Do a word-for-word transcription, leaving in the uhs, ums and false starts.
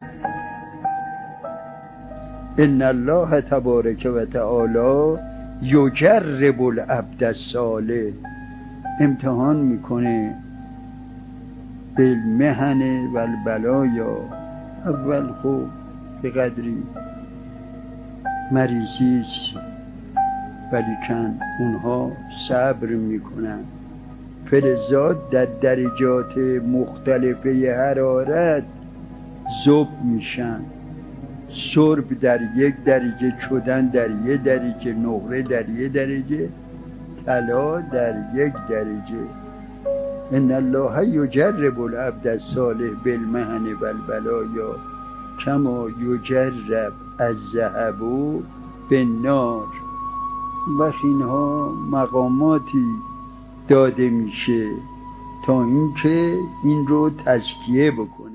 ان الله تبارک و تعالی یجرب العبد الصالح، امتحان میکنه بالمحن و البلایا. اول خوب به قدری مریضیست ولیکن اونها صبر میکنن، فلذات در درجات مختلفه حرارت ذوب میشن. سرب در یک درجه، چدن در یک درجه، نقره در یک درجه، طلا در یک درجه. ان الله یجرب العبد الصالح بالمحن و البلایا کما یجرب الذهب بالنار. وقت اینها مقاماتی داده میشه تا اینکه این رو تزکیه بکنه.